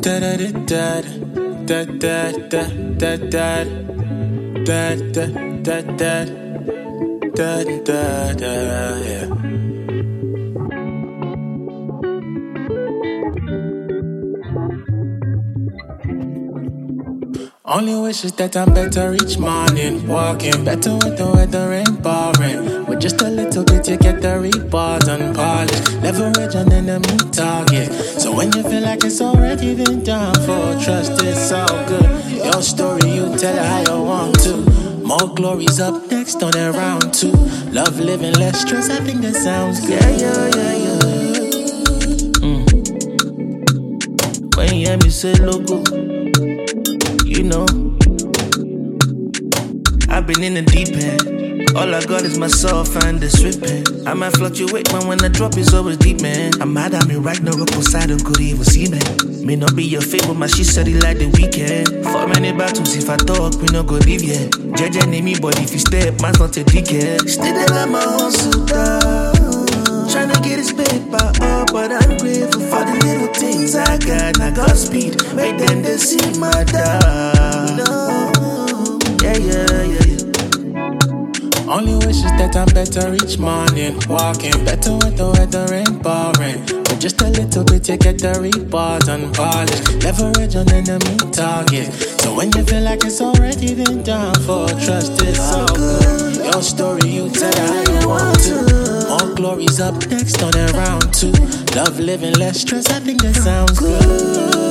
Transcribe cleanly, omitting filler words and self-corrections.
Da da da da da da da da da da da da da da yeah. Only wish is that I'm better each morning. Walking better with the weather ain't boring. With just a little bit you get the report and polish. Leverage on enemy target. So when you feel like it's already been done for, trust it's all good. Your story you tell it how you want to. More glories up next on a round 2. Love living less stress, I think that sounds good. When you hear me say logo, you know, I've been in the deep end. All I got is myself and the sweeping. I might fluctuate, man, when the drop is always deep, man. I'm mad at me right now, up on side, don't could even see, man. May not be your favorite, but she said it like the weekend. For many battles, if I talk, we not go leave yet. Judge enemy, but if you step, man's not a dickhead. Still they let my hustle down. Tryna get his paper up, but I'm grateful for the little things I got. I got speed, make them they see my dog. Yeah. Only wish is that I'm better each morning. Walking better with the weather ain't boring. With just a little bit you get the report and polish. Leverage on enemy target. So when you feel like it's already been done for, trust it's all good. Your story you tell it how you want to. More glories up next on a round 2. Love living less stress, I think that sounds good.